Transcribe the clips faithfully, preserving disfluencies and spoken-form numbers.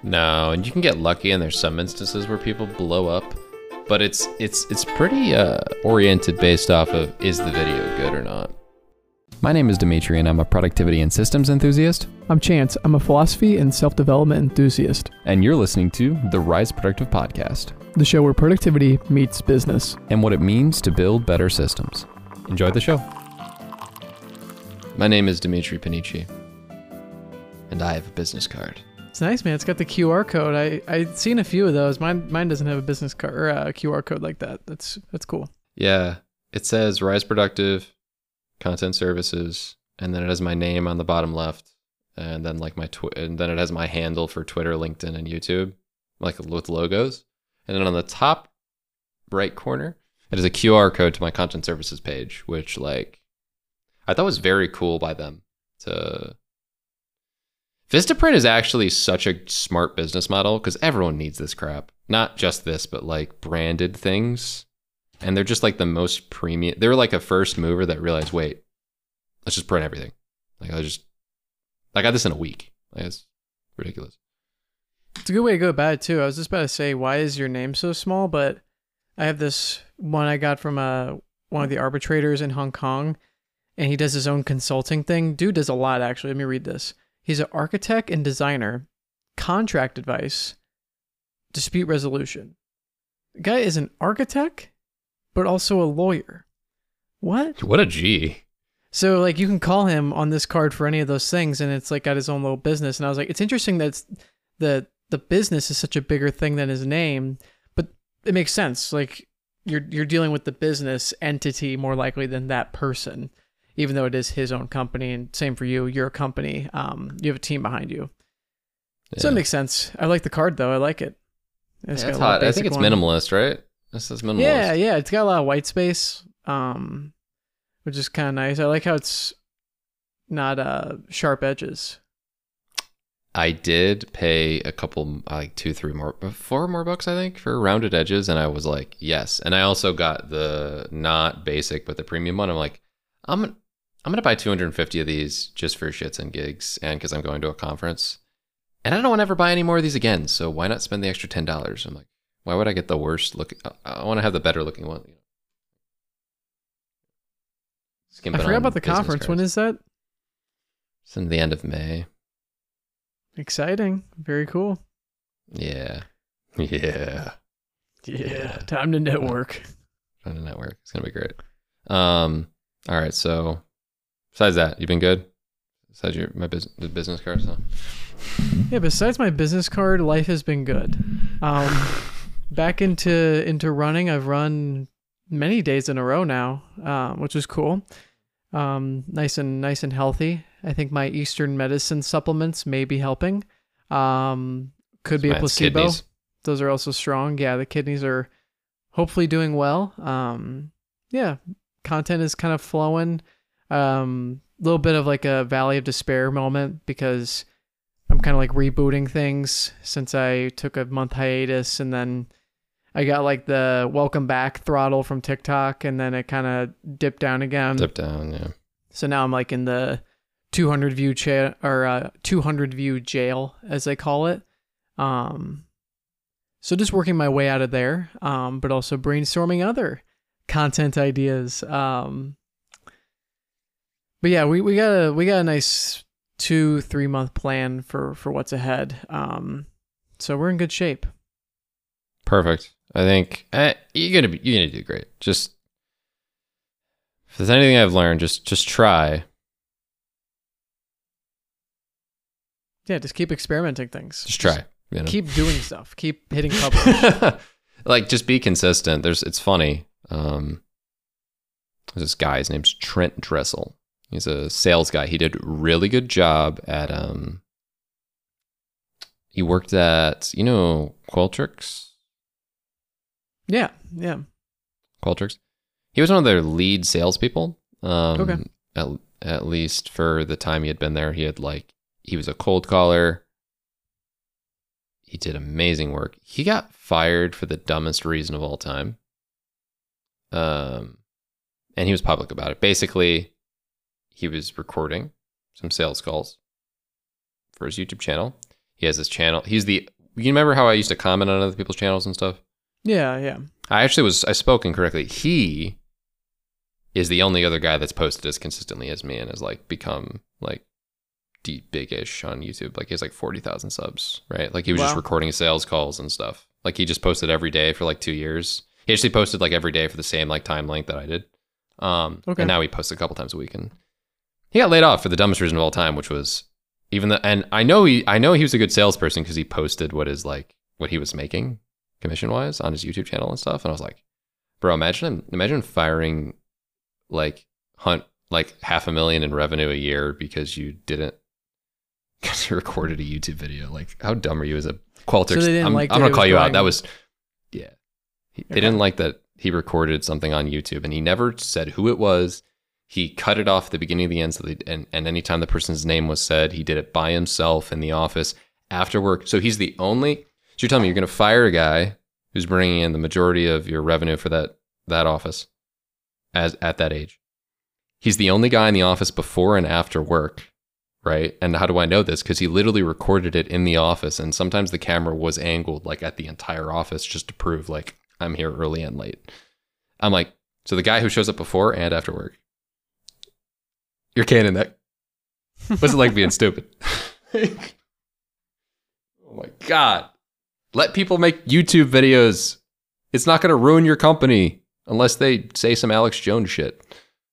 No, and you can get lucky, and there's some instances where people blow up, but it's it's it's pretty uh, oriented based off of is the video good or not. My name is Dimitri, and I'm a productivity and systems enthusiast. I'm Chance. I'm a philosophy and self-development enthusiast. And you're listening to the Rise Productive Podcast, the show where productivity meets business. And what it means to build better systems. Enjoy the show. My name is Dimitri Panici, and I have a business card. It's nice, man. It's got the Q R code. I, I've seen a few of those. Mine mine doesn't have a business card or a Q R code like that. That's that's cool. Yeah. It says Rise Productive, Content Services, and then it has my name on the bottom left, and then like my tw- and then it has my handle for Twitter, LinkedIn, and YouTube, like with logos. And then on the top right corner, it is a Q R code to my Content Services page, which like I thought was very cool by them. To Vistaprint is actually such a smart business model because everyone needs this crap. Not just this, but like branded things. And they're just like the most premium. They're like a first mover that realized, wait, let's just print everything. Like I just, I got this in a week. Like, it's ridiculous. It's a good way to go about it too. I was just about to say, why is your name so small? But I have this one I got from uh, one of the arbitrators in Hong Kong, and he does his own consulting thing. Dude does a lot, actually. Let me read this. He's an architect and designer, contract advice, dispute resolution. The guy is an architect, but also a lawyer. What? What a G. So like you can call him on this card for any of those things, and it's like got his own little business. And I was like, it's interesting that it's, the the business is such a bigger thing than his name, but it makes sense. Like you're you're dealing with the business entity more likely than that person, even though it is his own company. And same for you. You're a company. Um, you have a team behind you. Yeah. So it makes sense. I like the card though. I like it. It's yeah, it's hot. I think it's one. Minimalist, right? This is minimalist. Yeah, yeah. It's got a lot of white space, um, which is kind of nice. I like how it's not uh, sharp edges. I did pay a couple, like two, three more, four more bucks, I think, for rounded edges. And I was like, yes. And I also got the not basic, but the premium one. I'm like, I'm, I'm going to buy two hundred fifty of these just for shits and gigs. And because I'm going to a conference. And I don't want to ever buy any more of these again. So why not spend the extra ten dollars? I'm like, why would I get the worst looking? I want to have the better looking one. I forgot about the conference. Cards. When is that? It's in the end of May. Exciting. Very cool. Yeah. Yeah. Yeah. yeah. Time to network. Time to network. It's going to be great. Um. All right. So besides that, you've been good? Besides your my business, the business card stuff? Yeah. Besides my business card, life has been good. Um, back into, into running. I've run many days in a row now, um, which is cool. Um, nice and nice and healthy. I think my Eastern medicine supplements may be helping. Um, could be a placebo. Kidneys. Those are also strong. Yeah, the kidneys are hopefully doing well. Um, yeah, content is kind of flowing. Um, a little bit of like a valley of despair moment because I'm kind of like rebooting things since I took a month hiatus, and then I got like the welcome back throttle from TikTok, and then it kind of dipped down again. Dipped down, yeah. So now I'm like in the two hundred view cha- or uh, two hundred view jail, as they call it. Um, so just working my way out of there, um, but also brainstorming other content ideas. Um, but yeah, we, we got a we got a nice two three month plan for for what's ahead. Um, so we're in good shape. Perfect. I think uh, you're gonna be you're gonna do great. Just if there's anything I've learned, just just try. Yeah, just keep experimenting things. Just try. You know? Keep doing stuff. Keep hitting publish. Like just be consistent. There's it's funny. Um, there's this guy. His name's Trent Dressel. He's a sales guy. He did a really good job at um. He worked at you know Qualtrics. Yeah, yeah. Qualtrics. He was one of their lead salespeople. Um, okay. At, at least for the time he had been there, he had like he was a cold caller. He did amazing work. He got fired for the dumbest reason of all time. Um, and he was public about it. Basically, he was recording some sales calls for his YouTube channel. He has his channel. He's the, you remember how I used to comment on other people's channels and stuff? Yeah, yeah. I actually was, I spoke incorrectly. He is the only other guy that's posted as consistently as me and has like become like deep big-ish on YouTube. Like he has like forty thousand subs, right? Like he was Wow. just recording sales calls and stuff. Like he just posted every day for like two years. He actually posted like every day for the same like time length that I did. Um, Okay. And now he posts a couple times a week, and he got laid off for the dumbest reason of all time, which was even the, and I know he, I know he was a good salesperson because he posted what is like, what he was making commission wise on his YouTube channel and stuff. And I was like, bro, imagine, imagine firing like hunt, like half a million in revenue a year because you didn't, because you recorded a YouTube video. Like how dumb are you as a Qualtrics? So they didn't I'm, like I'm that gonna it call was you out. going- That was, yeah. He, Okay. They didn't like that he recorded something on YouTube and he never said who it was. He cut it off at the beginning of the end. So they, and, and anytime the person's name was said, he did it by himself in the office after work. So he's the only, so you're telling me you're going to fire a guy who's bringing in the majority of your revenue for that, that office as at that age. He's the only guy in the office before and after work, right? And how do I know this? Because he literally recorded it in the office, and sometimes the camera was angled like at the entire office just to prove like I'm here early and late. I'm like, so the guy who shows up before and after work, you're canning that. What's it like being stupid? Oh my God. Let people make YouTube videos. It's not going to ruin your company unless they say some Alex Jones shit.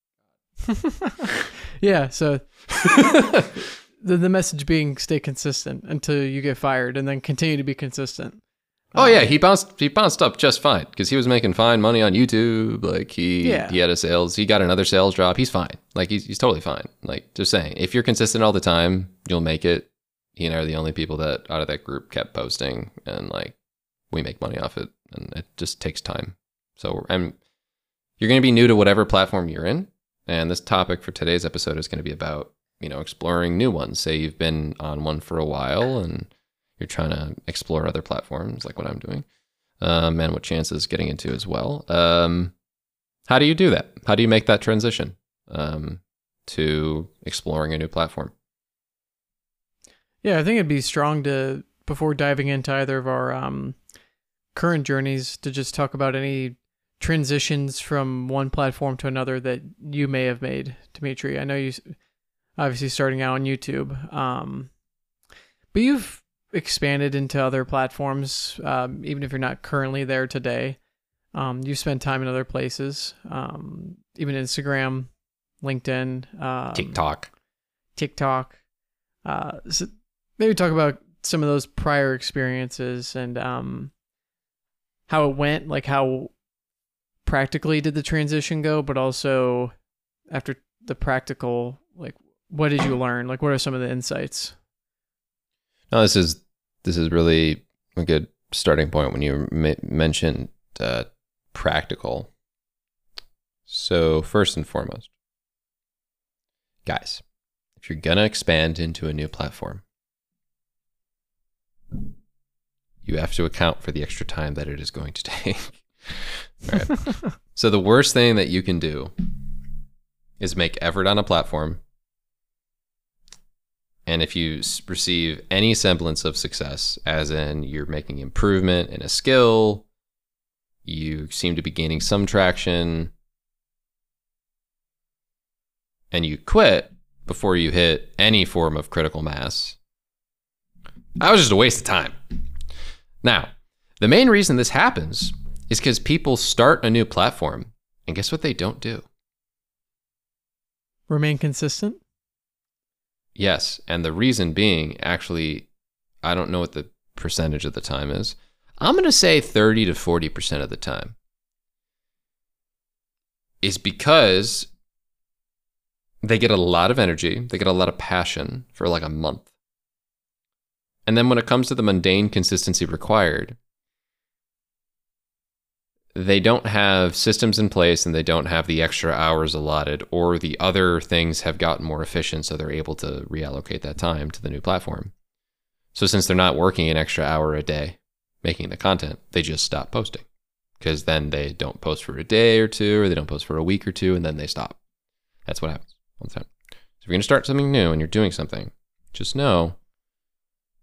Yeah, so the the message being stay consistent until you get fired, and then continue to be consistent. Oh Um, yeah, he bounced he bounced up just fine because he was making fine money on YouTube. Like he Yeah. he had a sales, he got another sales job. He's fine. Like he's he's totally fine. Like just saying, if you're consistent all the time, you'll make it. He and I are the only people that out of that group kept posting, and like we make money off it, and it just takes time. So I'm you're going to be new to whatever platform you're in, and this topic for today's episode is going to be about, you know, exploring new ones. Say you've been on one for a while and you're trying to explore other platforms like what I'm doing, um, and what Chance is getting into as well. Um, how do you do that? How do you make that transition um, to exploring a new platform? Yeah, I think it'd be strong to, before diving into either of our um, current journeys, to just talk about any transitions from one platform to another that you may have made, Dimitri. I know you, s- obviously starting out on YouTube, um, but you've expanded into other platforms, um, even if you're not currently there today. Um, you spend time in other places, um, even Instagram, LinkedIn, um, TikTok. TikTok. Uh, so maybe talk about some of those prior experiences and um, how it went, like how practically did the transition go, but also after the practical, like what did you learn? Like what are some of the insights? No, this is this is really a good starting point when you m- mentioned uh, practical. So first and foremost, guys, if you're gonna expand into a new platform, you have to account for the extra time that it is going to take. All right. So the worst thing that you can do is make effort on a platform, and if you s- receive any semblance of success, as in you're making improvement in a skill, you seem to be gaining some traction, and you quit before you hit any form of critical mass, that was just a waste of time. Now, the main reason this happens is because people start a new platform, and guess what they don't do? Remain consistent. Yes, and the reason being, actually, I don't know what the percentage of the time is. I'm going to say thirty to forty percent of the time is because they get a lot of energy, they get a lot of passion for like a month. And then when it comes to the mundane consistency required, they don't have systems in place and they don't have the extra hours allotted, or the other things have gotten more efficient so they're able to reallocate that time to the new platform. So since they're not working an extra hour a day making the content, they just stop posting, because then they don't post for a day or two, or they don't post for a week or two, and then they stop. That's what happens all the time. So if you're going to start something new and you're doing something, just know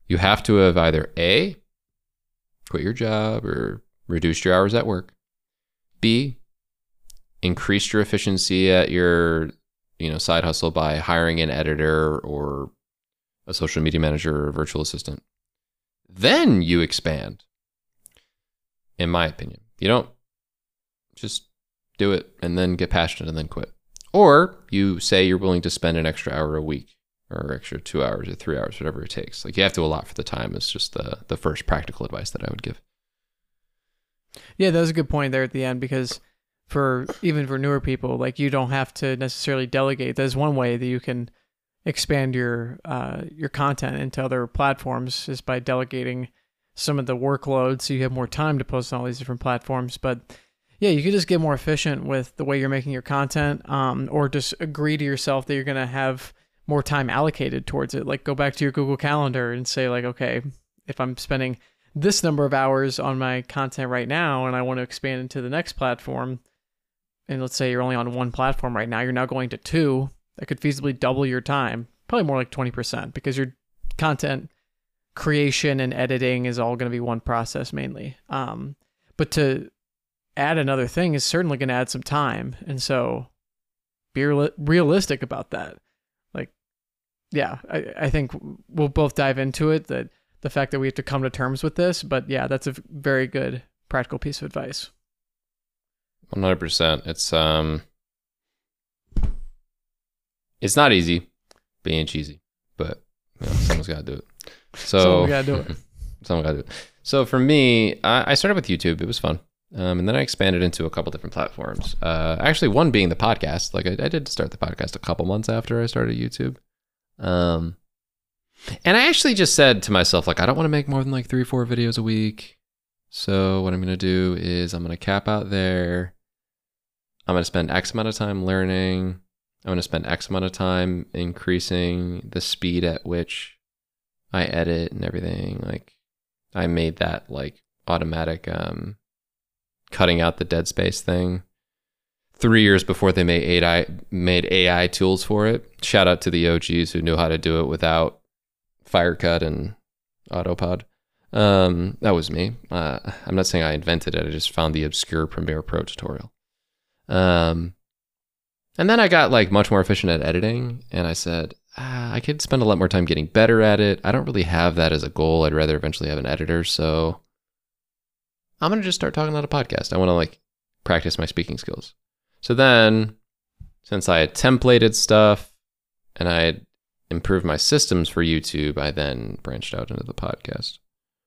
You have to have either A, quit your job or reduced your hours at work, B, increased your efficiency at your, you know, side hustle by hiring an editor or a social media manager or a virtual assistant. Then you expand, in my opinion. You don't just do it and then get passionate and then quit. Or you say you're willing to spend an extra hour a week or extra two hours or three hours, whatever it takes. Like, you have to allot for the time is just the, the first practical advice that I would give. Yeah, that was a good point there at the end, because for even for newer people, like, you don't have to necessarily delegate. There's one way that you can expand your uh, your content into other platforms is by delegating some of the workload so you have more time to post on all these different platforms. But yeah, you could just get more efficient with the way you're making your content, um, or just agree to yourself that you're going to have more time allocated towards it. Like, go back to your Google Calendar and say, like, okay, if I'm spending this number of hours on my content right now and I want to expand into the next platform, and let's say you're only on one platform right now, you're now going to two, that could feasibly double your time, probably more like twenty percent, because your content creation and editing is all going to be one process mainly. Um, but to add another thing is certainly going to add some time. And so be real- realistic about that. Like, yeah, I, I think we'll both dive into it, that the fact that we have to come to terms with this. But yeah, that's a very good practical piece of advice. one hundred percent. It's, um, it's not easy being cheesy, but you know, someone's got to do it. So someone got to do it. Someone got to do it. So for me, I, I started with YouTube. It was fun. Um, and then I expanded into a couple different platforms. Uh, actually, one being the podcast. Like, I, I did start the podcast a couple months after I started YouTube. Um, and I actually just said to myself, like, I don't want to make more than like three, four videos a week. So what I'm going to do is I'm going to cap out there. I'm going to spend X amount of time learning. I'm going to spend X amount of time increasing the speed at which I edit and everything. Like, I made that like automatic, um, cutting out the dead space thing three years before they made A I made A I tools for it. Shout out to the O Gs who knew how to do it without Firecut and Autopod. Um, that was me. Uh, I'm not saying I invented it. I just found the obscure Premiere Pro tutorial. Um, and then I got like much more efficient at editing, and I said, ah, I could spend a lot more time getting better at it. I don't really have that as a goal. I'd rather eventually have an editor. So I'm going to just start talking on a podcast. I want to like practice my speaking skills. So then, since I had templated stuff and I had improved my systems for YouTube, I then branched out into the podcast.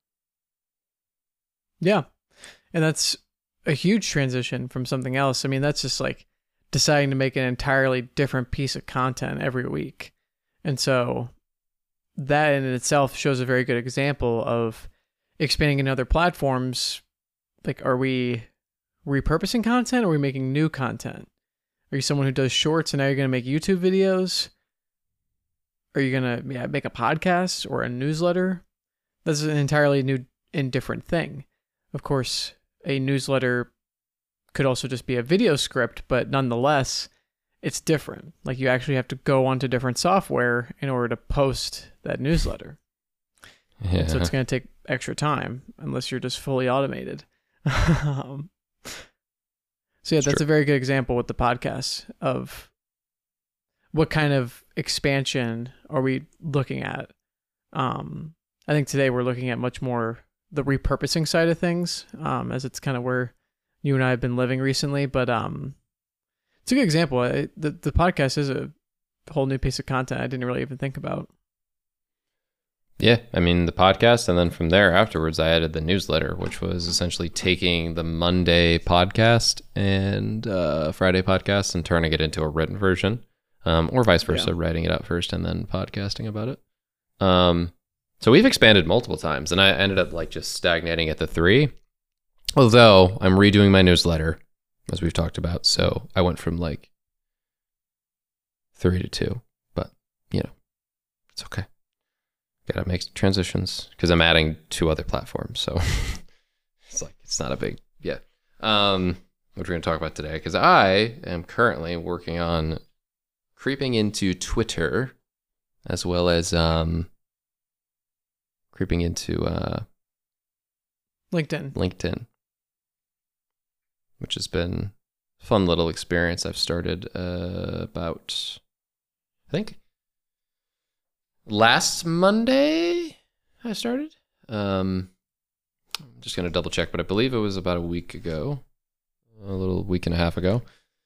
Yeah. And that's a huge transition from something else. I mean, that's just like deciding to make an entirely different piece of content every week. And so that in itself shows a very good example of expanding into other platforms. Like, are we repurposing content, or are we making new content? Are you someone who does shorts and now you're going to make YouTube videos? Are you going to yeah, make a podcast or a newsletter? That's an entirely new and different thing. Of course, a newsletter could also just be a video script, but nonetheless, it's different. Like, you actually have to go onto different software in order to post that newsletter. Yeah. So it's going to take extra time unless you're just fully automated. um, so yeah, It's that's true. a very good example with the podcast of what kind of expansion are we looking at. Um, I think today we're looking at much more the repurposing side of things, um, as it's kind of where you and I have been living recently. But um, it's a good example. I, the the podcast is a whole new piece of content I didn't really even think about. Yeah, I mean, the podcast, and then from there afterwards, I added the newsletter, which was essentially taking the Monday podcast and uh, Friday podcast and turning it into a written version, um, or vice versa, Yeah. writing it out first and then podcasting about it. Um, so we've expanded multiple times, and I ended up like just stagnating at the three. Although I'm redoing my newsletter, as we've talked about, so I went from like three to two, but you know, it's okay. Gotta make transitions because I'm adding two other platforms, so it's like it's not a big yeah. Um, what we're gonna talk about today, because I am currently working on creeping into Twitter, as well as um, creeping into uh, LinkedIn. LinkedIn, which has been a fun little experience. I've started uh, about, I think, last Monday I started. Um, I'm just going to double check, but I believe it was about a week ago, a little week and a half ago.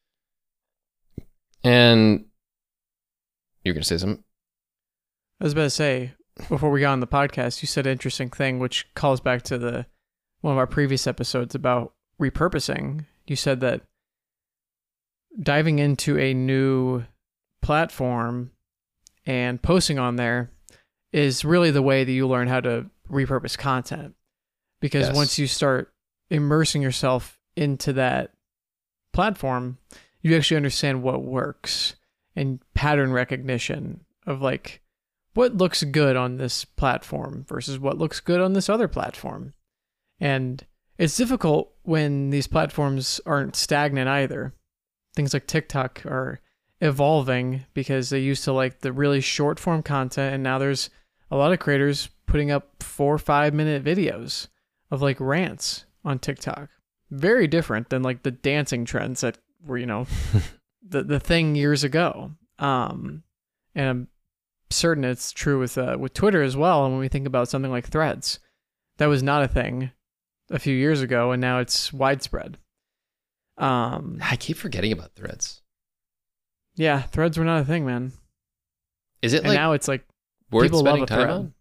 And you're going to say something? I was about to say, before we got on the podcast, you said an interesting thing, which calls back to the one of our previous episodes about repurposing. You said that diving into a new platform and posting on there is really the way that you learn how to repurpose content. Because Yes. once you start immersing yourself into that platform, you actually understand what works and pattern recognition of like what looks good on this platform versus what looks good on this other platform. And it's difficult when these platforms aren't stagnant either. Things like TikTok are evolving because they used to like the really short form content, and now there's a lot of creators putting up four or five minute videos of like rants on TikTok. Very different than like the dancing trends that were, you know, the the thing years ago. Um, and I'm certain it's true with uh, with Twitter as well. And when we think about something like Threads, that was not a thing a few years ago, and now it's widespread. Um, I keep forgetting about Threads. yeah, Threads were not a thing, man. Is it And like now it's like worth people love spending a time thread. on?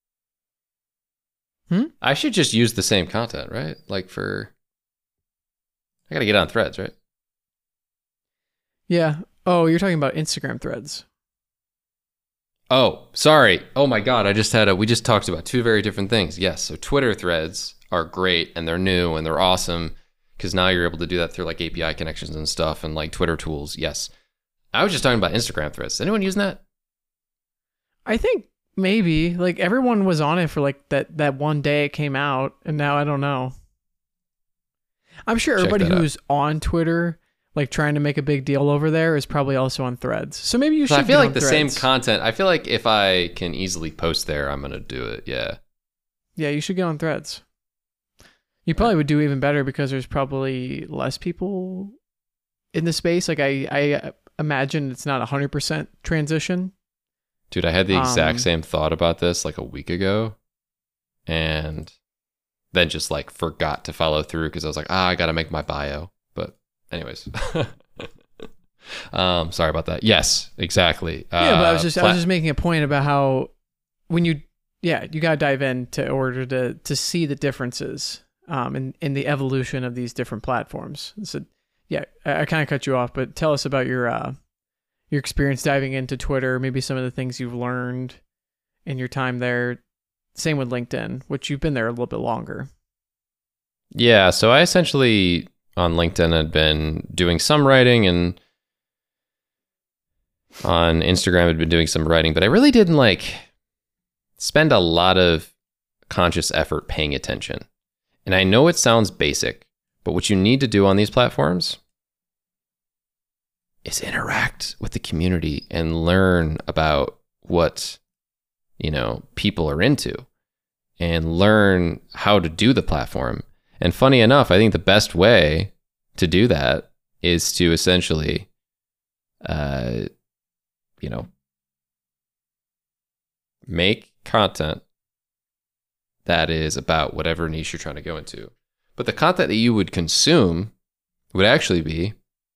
Hmm? I should just use the same content, right? Like for, I gotta get on Threads, right? Yeah. Oh, you're talking about Instagram Threads. Oh, sorry. Oh my God, I just had a, we just talked about two very different things. Yes, so Twitter Threads are great and they're new and they're awesome because now you're able to do that through like A P I connections and stuff and like Twitter tools. Yes. I was just talking about Instagram Threads. Anyone using that? I think maybe like everyone was on it for like that that one day it came out, and now I don't know. I'm sure Check everybody that out. who's on Twitter, like trying to make a big deal over there, is probably also on Threads. So maybe you So should. I feel get like on the same Threads. content. I feel like if I can easily post there, I'm going to do it. Yeah. Yeah, you should get on Threads. You probably would do even better because there's probably less people in the space. Like I, I imagine it's not a hundred percent transition. Dude, I had the exact Um, same thought about this like a week ago and then just like forgot to follow through because I was like, ah, I got to make my bio. But anyways, um, sorry about that. Yes, exactly. Yeah, but I was Uh, just I pla- was just making a point about how when you yeah you gotta dive in to order to to see the differences um in in the evolution of these different platforms. So yeah, I, I kind of cut you off, but tell us about your uh your experience diving into Twitter, maybe some of the things you've learned in your time there. Same with LinkedIn, which you've been there a little bit longer. Yeah, so I essentially on LinkedIn had been doing some writing and on Instagram had been doing some writing, but I really didn't like spend a lot of conscious effort paying attention. And I know it sounds basic, but what you need to do on these platforms is interact with the community and learn about what, you know, people are into and learn how to do the platform. And funny enough, I think the best way to do that is to essentially, uh, you know, make content that is about whatever niche you're trying to go into. But the content that you would consume would actually be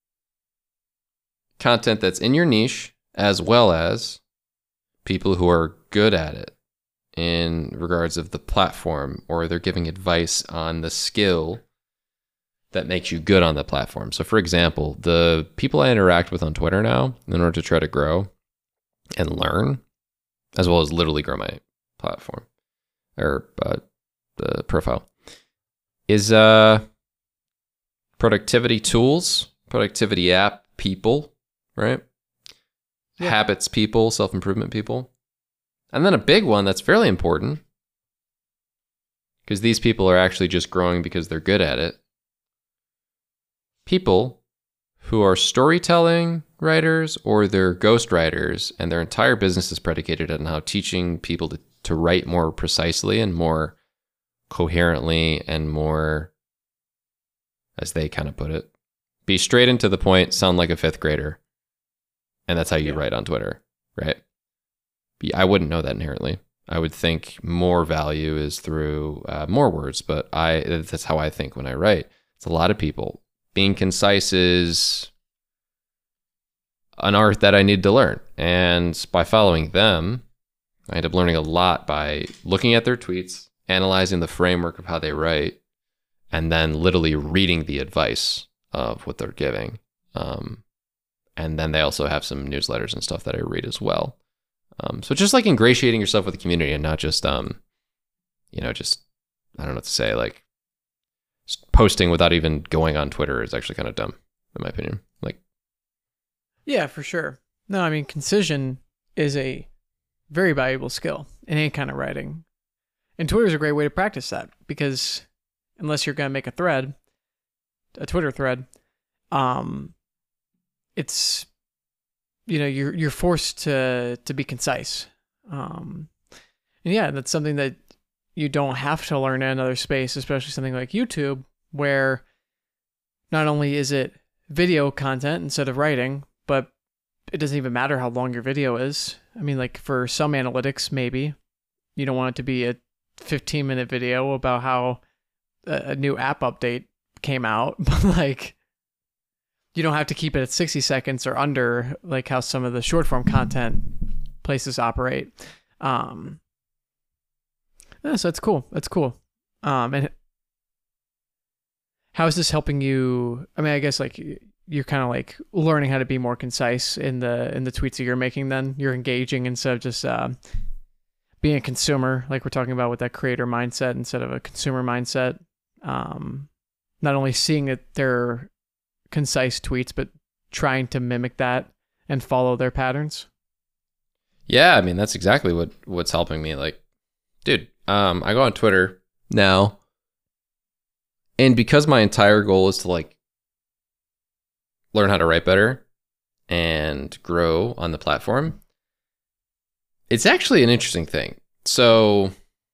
content that's in your niche, as well as people who are good at it in regards of the platform, or they're giving advice on the skill that makes you good on the platform. So for example, the people I interact with on Twitter now, in order to try to grow and learn, as well as literally grow my platform or uh, the profile, is uh, productivity tools, productivity app people, right? Yeah. Habits people, self-improvement people. And then a big one that's fairly important, because these people are actually just growing because they're good at it. People who are storytelling writers or they're ghost writers, and their entire business is predicated on how teaching people to, to write more precisely and more coherently and more, as they kind of put it, be straight and to the point, sound like a fifth grader. And that's how you yeah. write on Twitter, right? I wouldn't know that inherently. I would think more value is through uh, more words, but I that's how I think when I write. It's a lot of people. Being concise is an art that I need to learn. And by following them, I end up learning a lot by looking at their tweets, analyzing the framework of how they write, and then literally reading the advice of what they're giving. Um, and then they also have some newsletters and stuff that I read as well. Um, so just like ingratiating yourself with the community and not just, um, you know, just, I don't know what to say, like posting without even going on Twitter is actually kind of dumb, in my opinion. Like, yeah, for sure. No, I mean, concision is a very valuable skill in any kind of writing. And Twitter is a great way to practice that because unless you're going to make a thread, a Twitter thread, um, it's, you know, you're, you're forced to, to be concise. Um, and yeah, that's something that you don't have to learn in another space, especially something like YouTube, where not only is it video content instead of writing, but it doesn't even matter how long your video is. I mean, like for some analytics, maybe you don't want it to be a fifteen minute video about how a, a new app update came out, but like you don't have to keep it at sixty seconds or under, like how some of the short form content places operate. Um, yeah, so that's cool. That's cool. Um, and how is this helping you? I mean, I guess like you're kind of like learning how to be more concise in the in the tweets that you're making. Then you're engaging instead of just uh, being a consumer, like we're talking about with that creator mindset instead of a consumer mindset. Um, not only seeing that they're concise tweets, but trying to mimic that and follow their patterns. Yeah, I mean that's exactly what what's helping me. Like, dude, um, I go on Twitter now, and because my entire goal is to like learn how to write better and grow on the platform, it's actually an interesting thing. So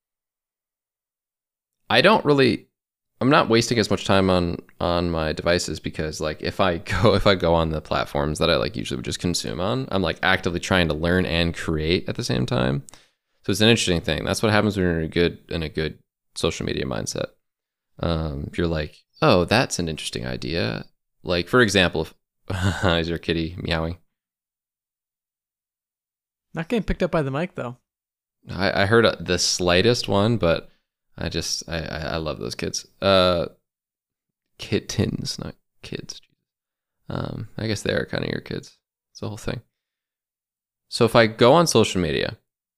I don't really, I'm not wasting as much time on on my devices because like if I go if I go on the platforms that I like usually would just consume on, I'm like actively trying to learn and create at the same time. So it's an interesting thing. That's what happens when you're in a good in a good social media mindset. Um, if you're like, oh, that's an interesting idea. Like for example, if, is your kitty meowing? Not getting picked up by the mic though. I, I heard a, the slightest one, but I just I, I I love those kids. Uh, kittens, not kids. Um, I guess they are kind of your kids. It's the whole thing. So if I go on social media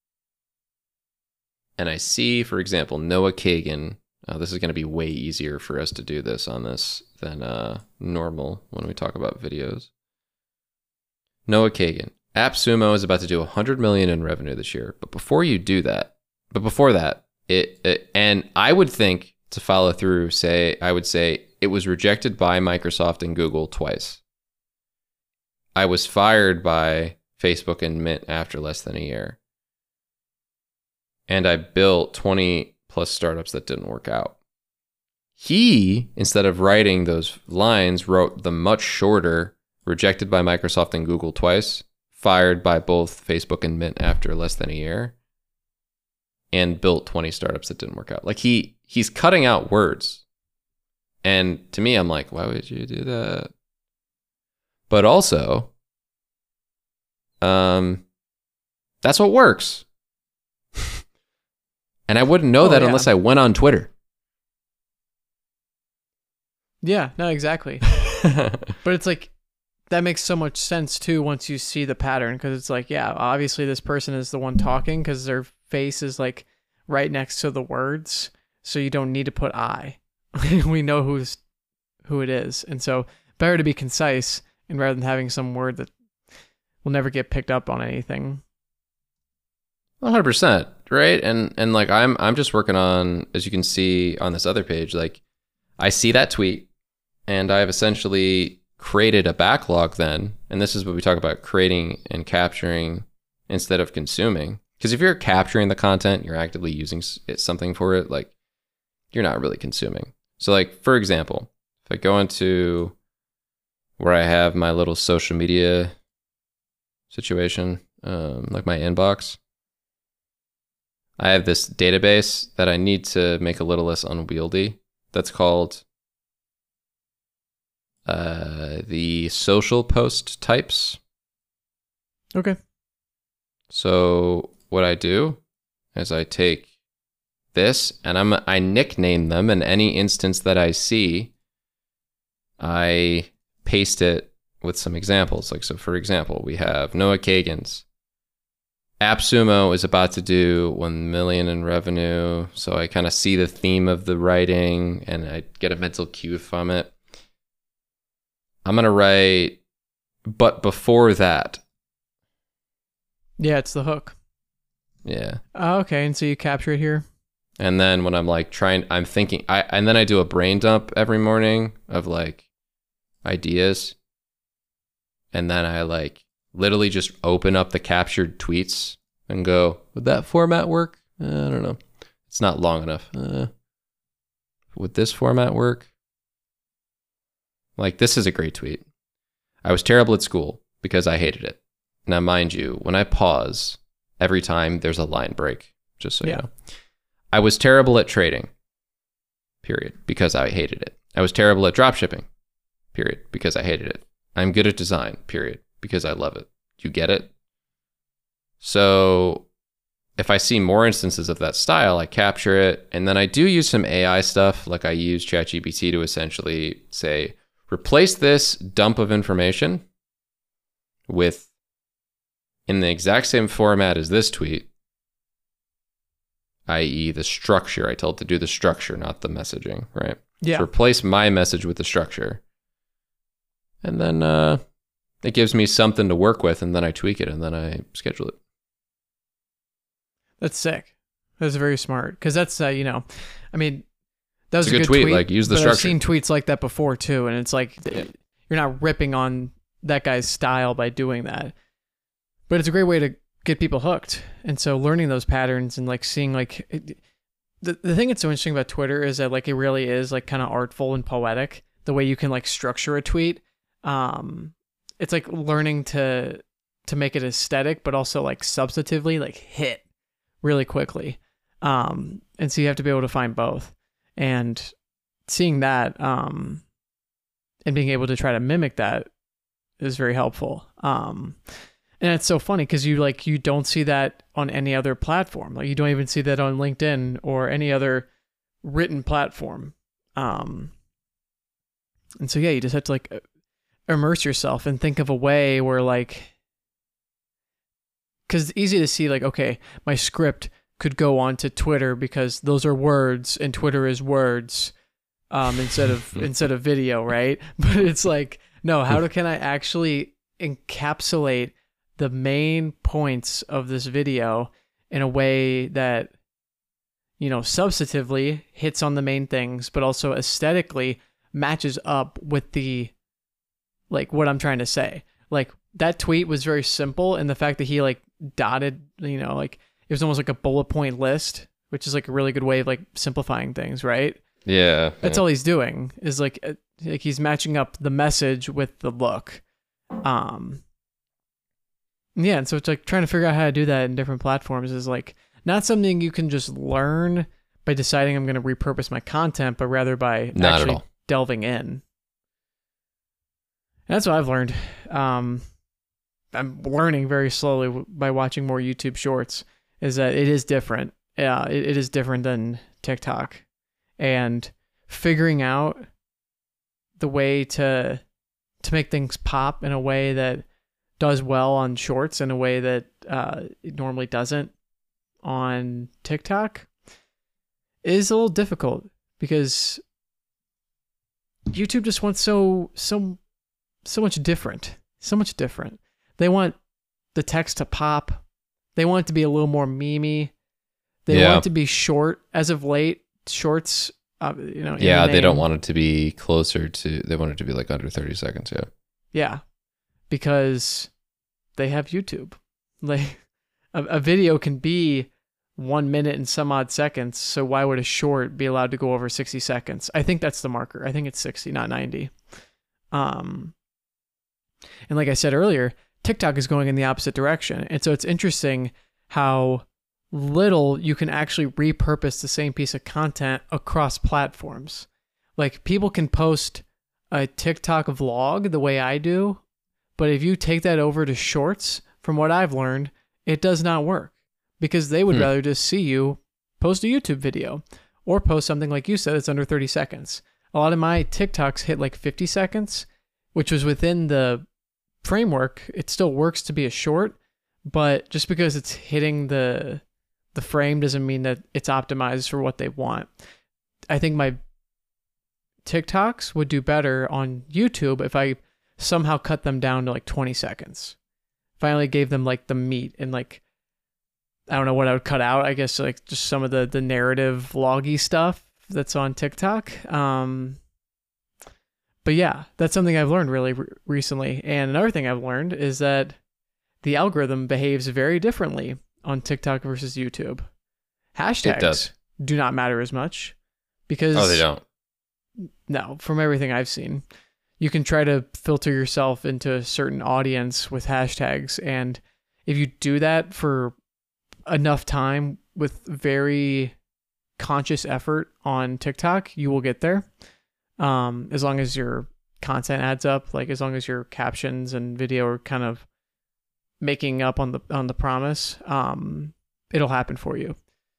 and I see, for example, Noah Kagan. Uh, this is going to be way easier for us to do this on this than uh, normal when we talk about videos. Noah Kagan. AppSumo is about to do one hundred million dollars in revenue this year. But before you do that, but before that, it, it and I would think to follow through, say, I would say it was rejected by Microsoft and Google twice. I was fired by Facebook and Mint after less than a year. And I built twenty plus startups that didn't work out. He, instead of writing those lines, wrote the much shorter, rejected by Microsoft and Google twice, fired by both Facebook and Mint after less than a year, and built twenty startups that didn't work out. Like he he's cutting out words. And to me, I'm like, why would you do that? But also, um, that's what works. And I wouldn't know oh, that yeah. unless I went on Twitter. Yeah, no, exactly. But it's like, that makes so much sense too once you see the pattern. Because it's like, yeah, obviously this person is the one talking because their face is like right next to the words. So you don't need to put I. We know who's who it is. And so better to be concise and rather than having some word that will never get picked up on anything. one hundred percent, right? And and like I'm I'm just working on, as you can see on this other page, like I see that tweet and I've essentially created a backlog then, and this is what we talk about, creating and capturing instead of consuming. Because if you're capturing the content, you're actively using s- it, something for it, like you're not really consuming. So like, for example, if I go into where I have my little social media situation, um, like my inbox, I have this database that I need to make a little less unwieldy. That's called uh, the social post types. Okay. So what I do is I take this and I'm I nickname them, in any instance that I see, I paste it with some examples. Like, so for example, we have Noah Kagan's AppSumo is about to do one million in revenue. So I kind of see the theme of the writing and I get a mental cue from it. I'm going to write, but before that. Yeah, it's the hook. Yeah. Oh, okay. And so you capture it here. And then when I'm like trying, I'm thinking, I and then I do a brain dump every morning of like ideas. And then I like literally just open up the captured tweets and go, would that format work? Uh, I don't know. It's not long enough. Uh, would this format work? Like, this is a great tweet. I was terrible at school because I hated it. Now, mind you, when I pause, every time there's a line break, just so Yeah. you know. I was terrible at trading, period, because I hated it. I was terrible at dropshipping, period, because I hated it. I'm good at design, period, because I love it. You get it? So if I see more instances of that style, I capture it. And then I do use some A I stuff. Like I use ChatGPT to essentially say, replace this dump of information with, in the exact same format as this tweet, that is the structure. I tell it to do the structure, not the messaging, right? Yeah. So replace my message with the structure. And then uh, it gives me something to work with, and then I tweak it, and then I schedule it. That's sick. That's very smart. Because that's, uh, you know, I mean, that was It's a a good good tweet, tweet. like, use the but structure. I've seen tweets like that before, too. And it's like, Yeah. you're not ripping on that guy's style by doing that. But it's a great way to get people hooked. And so learning those patterns and like seeing like it, the the thing that's so interesting about Twitter is that like it really is like kind of artful and poetic the way you can like structure a tweet. Um, it's like learning to to make it aesthetic, but also like substantively like hit really quickly. Um, and so you have to be able to find both. And seeing that um, and being able to try to mimic that is very helpful. Um, And it's so funny because you like you don't see that on any other platform. Like you don't even see that on LinkedIn or any other written platform. Um, and so yeah, you just have to like immerse yourself and think of a way where like, because it's easy to see like, okay, my script could go on to Twitter because those are words and Twitter is words um, instead of instead of video, right? But it's like, no, how do, can I actually encapsulate the main points of this video in a way that, you know, substantively hits on the main things, but also aesthetically matches up with the, like, what I'm trying to say. Like, that tweet was very simple, and the fact that he, like, dotted, you know, like, it was almost like a bullet point list, which is, like, a really good way of, like, simplifying things, right? Yeah. That's yeah. all he's doing, is, like, uh, like, he's matching up the message with the look. Um... Yeah, and so it's like trying to figure out how to do that in different platforms is like not something you can just learn by deciding I'm going to repurpose my content, but rather by Not at actually all. delving in. And that's what I've learned. Um, I'm learning very slowly w- by watching more YouTube shorts is that it is different. Yeah, it, it is different than TikTok, and figuring out the way to to make things pop in a way that does well on shorts in a way that uh, it normally doesn't on TikTok is a little difficult because YouTube just wants so so so much different, so much different. They want the text to pop. They want it to be a little more memey. They Yeah. want it to be short. As of late, shorts, uh, you know. in the Yeah, they don't name. want it to be closer to, they want it to be like under thirty seconds, yeah. Yeah, because they have YouTube. Like, A, a video can be one minute and some odd seconds. So why would a short be allowed to go over sixty seconds? I think that's the marker. I think it's sixty, not ninety. Um, and like I said earlier, TikTok is going in the opposite direction. And so it's interesting how little you can actually repurpose the same piece of content across platforms. Like people can post a TikTok vlog the way I do, but if you take that over to shorts, from what I've learned, it does not work because they would hmm. rather just see you post a YouTube video or post something like you said, it's under thirty seconds. A lot of my TikToks hit like fifty seconds, which was within the framework. It still works to be a short, but just because it's hitting the the frame doesn't mean that it's optimized for what they want. I think my TikToks would do better on YouTube if I somehow cut them down to like twenty seconds. Finally gave them like the meat and like, I don't know what I would cut out. I guess like just some of the, the narrative vloggy stuff that's on TikTok. Um, but yeah, that's something I've learned really re- recently. And another thing I've learned is that the algorithm behaves very differently on TikTok versus YouTube. Hashtags do not matter as much because... Oh, they don't? No, from everything I've seen. You can try to filter yourself into a certain audience with hashtags. And if you do that for enough time with very conscious effort on TikTok, you will get there. Um, as long as your content adds up, like as long as your captions and video are kind of making up on the on the promise, um, it'll happen for you.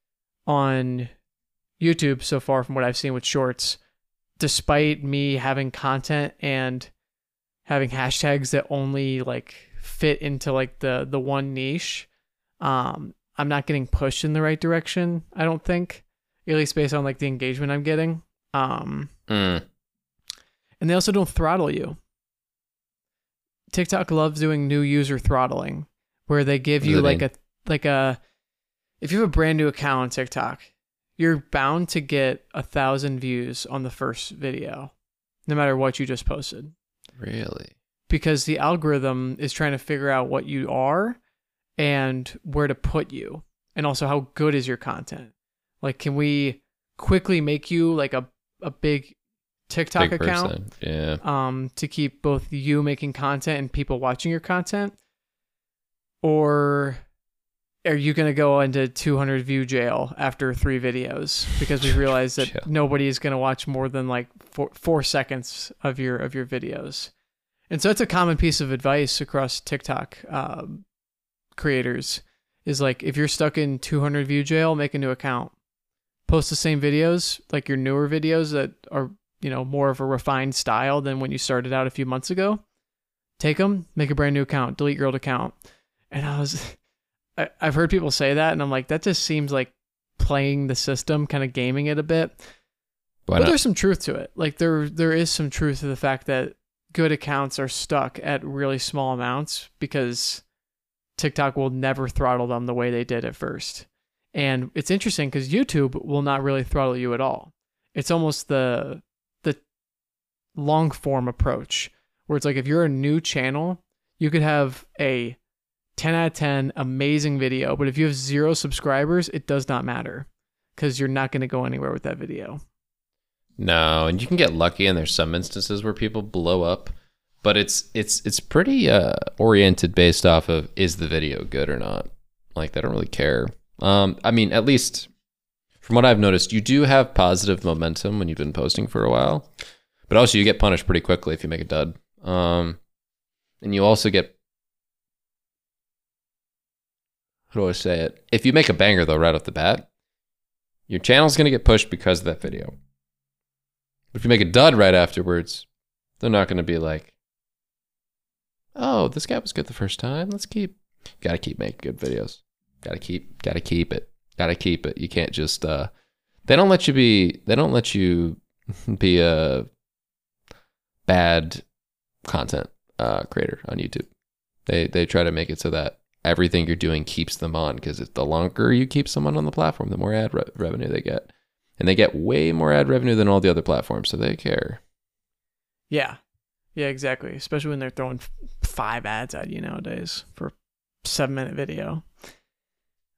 On YouTube, so far from what I've seen with shorts, despite me having content and having hashtags that only like fit into like the the one niche, um, I'm not getting pushed in the right direction, I don't think, at least based on like the engagement I'm getting. Um, mm. And they also don't throttle you. TikTok loves doing new user throttling, where they give you like a like a if you have a brand new account on TikTok, you're bound to get a thousand views on the first video, no matter what you just posted. Really? Because the algorithm is trying to figure out what you are and where to put you, and also how good is your content. Like, can we quickly make you like a a big TikTok big account? Person. Yeah. Um, to keep both you making content and people watching your content, or are you going to go into two hundred view jail after three videos because we realize that nobody is going to watch more than like four, four seconds of your of your videos? And so it's a common piece of advice across TikTok um, creators is like, if you're stuck in two hundred view jail, make a new account. Post the same videos, like your newer videos that are, you know, more of a refined style than when you started out a few months ago. Take them, make a brand new account, delete your old account. And I was, I, I've heard people say that, and I'm like, that just seems like playing the system, kind of gaming it a bit. Why but not? There's some truth to it. Like there, there is some truth to the fact that good accounts are stuck at really small amounts because TikTok will never throttle them the way they did at first. And it's interesting because YouTube will not really throttle you at all. It's almost the the long form approach where it's like, if you're a new channel, you could have a ten out of ten amazing video, but if you have zero subscribers, it does not matter because you're not going to go anywhere with that video. No, and you can get lucky, and there's some instances where people blow up, but it's it's it's pretty uh, oriented based off of, is the video good or not? Like, they don't really care. Um, I mean, at least from what I've noticed, you do have positive momentum when you've been posting for a while, but also you get punished pretty quickly if you make a dud. Um, and you also get, how do I say it? If you make a banger though, right off the bat, your channel's going to get pushed because of that video. But if you make a dud right afterwards, they're not going to be like, oh, this guy was good the first time. Let's keep, got to keep making good videos. Gotta keep, gotta keep it, gotta keep it. You can't just, uh, they don't let you be, they don't let you be a bad content uh, creator on YouTube. They they try to make it so that everything you're doing keeps them on, because the longer you keep someone on the platform, the more ad re- revenue they get. And they get way more ad revenue than all the other platforms, so they care. Yeah. Yeah, exactly. Especially when they're throwing five ads at you nowadays for a seven minute video.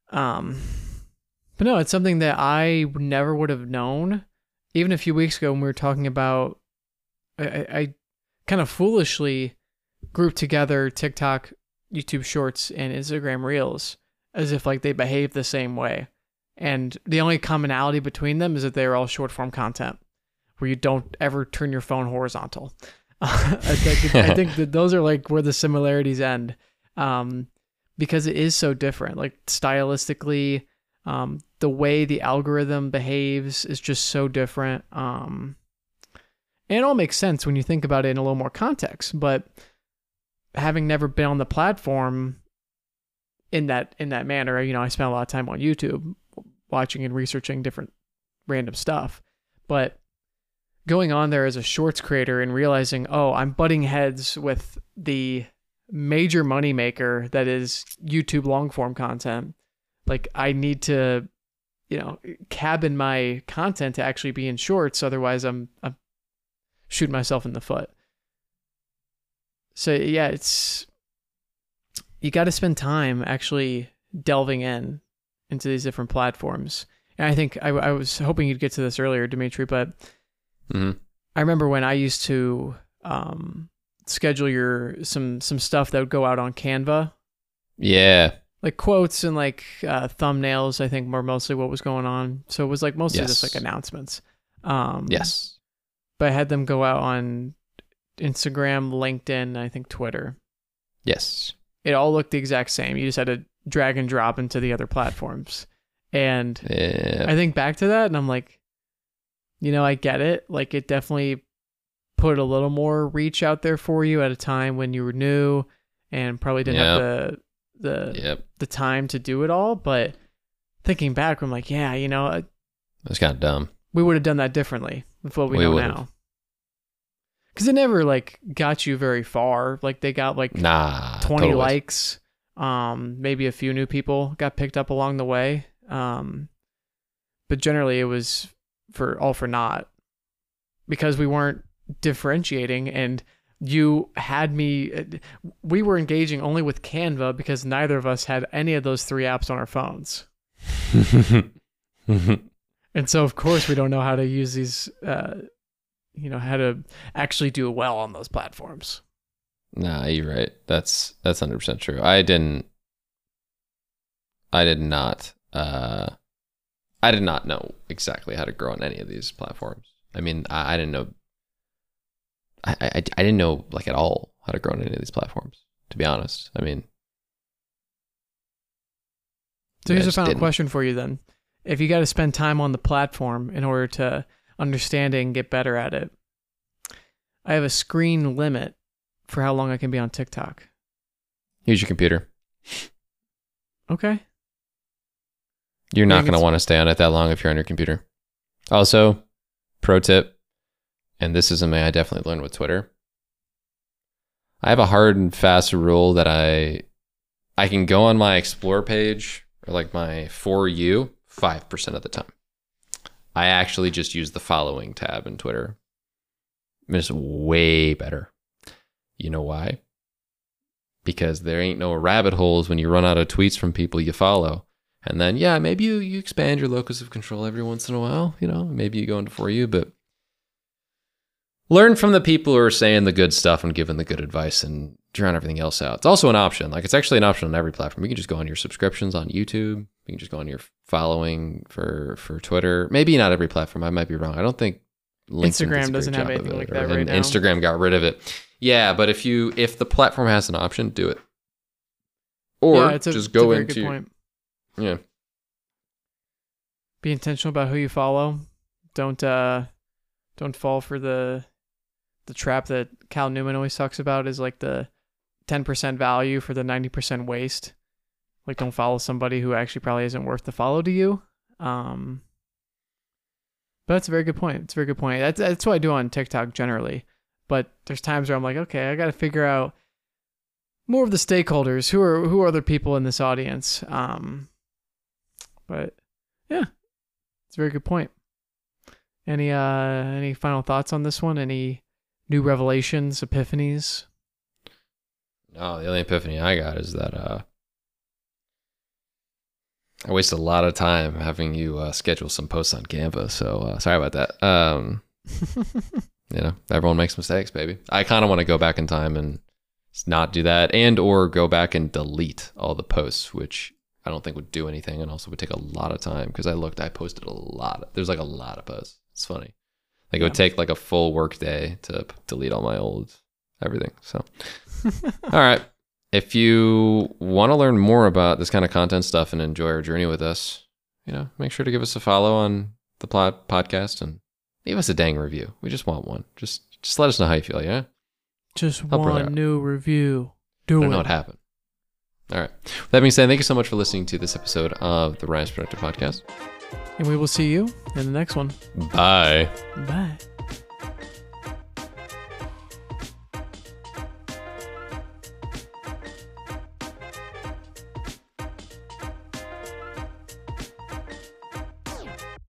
Um, but no, it's something that I never would have known. Even a few weeks ago when we were talking about, I, I kind of foolishly grouped together TikTok, YouTube Shorts, and Instagram Reels as if like they behave the same way. And the only commonality between them is that they're all short form content where you don't ever turn your phone horizontal. I think I think that those are like where the similarities end, um, because it is so different. Like stylistically, um, the way the algorithm behaves is just so different. Um, and it all makes sense when you think about it in a little more context. But having never been on the platform in that in that manner, you know, I spent a lot of time on YouTube watching and researching different random stuff, but going on there as a shorts creator and realizing, oh, I'm butting heads with the major moneymaker that is YouTube long form content. Like I need to, you know, cabin my content to actually be in shorts. Otherwise I'm, I'm shooting myself in the foot. So yeah, it's, you got to spend time actually delving in into these different platforms. And I think I, I was hoping you'd get to this earlier, Dimitri, but Mm-hmm. I remember when I used to um, schedule your some some stuff that would go out on Canva, Yeah. like quotes and like uh, thumbnails. I think were mostly what was going on. So it was like mostly Yes. just like announcements. Um, Yes. But I had them go out on Instagram, LinkedIn, I think Twitter. Yes. It all looked the exact same. You just had to drag and drop into the other platforms. And Yeah. I think back to that and I'm like, you know, I get it. Like it definitely put a little more reach out there for you at a time when you were new and probably didn't have the the Yep. the time to do it all. But thinking back, I'm like, yeah, you know, That's kind of dumb. we would have done that differently with what we, We know would've. now. Because it never like got you very far. Like they got like Nah. twenty totally. likes. Um, maybe a few new people got picked up along the way. Um, but generally it was for all for naught because we weren't differentiating, and you had me, we were engaging only with Canva because neither of us had any of those three apps on our phones. And so of course we don't know how to use these, uh, you know, how to actually do well on those platforms. Nah, you're right. That's that's one hundred percent true. I didn't I did not uh I did not know exactly how to grow on any of these platforms. I mean, I, I didn't know I, I I didn't know like at all how to grow on any of these platforms, to be honest. I mean, So yeah, I here's a just final didn't. question for you then. If you got to spend time on the platform in order to understand it and get better at it, I have a screen limit for how long I can be on TikTok. Use your computer. Okay. You're I not think going to it's- want to stay on it that long if you're on your computer. Also, pro tip, and this is something I definitely learned with Twitter. I have a hard and fast rule that I I can go on my explore page or like my for you five percent of the time. I actually just use the following tab in Twitter. It's way better. You know why? Because there ain't no rabbit holes when you run out of tweets from people you follow. And then, yeah, maybe you, you expand your locus of control every once in a while. You know, maybe you go into For You, but learn from the people who are saying the good stuff and giving the good advice and drown everything else out. It's also an option. Like, it's actually an option on every platform. You can just go on your subscriptions on YouTube. You can just go on your following for, for Twitter. Maybe not every platform. I might be wrong. I don't think LinkedIn Instagram does a doesn't great have job of anything it, like or- that right and now. Instagram got rid of it. Yeah, but if you if the platform has an option, do it. Or yeah, it's a, just it's a go very into good point. yeah. Be intentional about who you follow. Don't uh don't fall for the the trap that Cal Newman always talks about is like the ten percent value for the ninety percent waste. Like don't follow somebody who actually probably isn't worth the follow to you. Um But that's a very good point. It's a very good point. That's that's what I do on TikTok generally. But there's times where I'm like, okay, I got to figure out more of the stakeholders. Who are who are other people in this audience? Um, but yeah, it's a very good point. Any uh any final thoughts on this one? Any new revelations, epiphanies? No, the only epiphany I got is that uh I wasted a lot of time having you uh, schedule some posts on Canva, so uh, sorry about that. Um, you know, everyone makes mistakes, baby. I kind of want to go back in time and not do that, and or go back and delete all the posts, which I don't think would do anything, and also would take a lot of time because I looked, I posted a lot. Of, there's like a lot of posts. It's funny. Like it would take like a full work day to p- delete all my old everything. So, all right. If you want to learn more about this kind of content stuff and enjoy our journey with us, you know, make sure to give us a follow on the plot podcast and leave us a dang review. We just want one. Just, just let us know how you feel. Yeah. Just Help one new review. Do I don't it. know what happened. All right. With that being said, thank you so much for listening to this episode of the Ryan's Productive Podcast. And we will see you in the next one. Bye. Bye.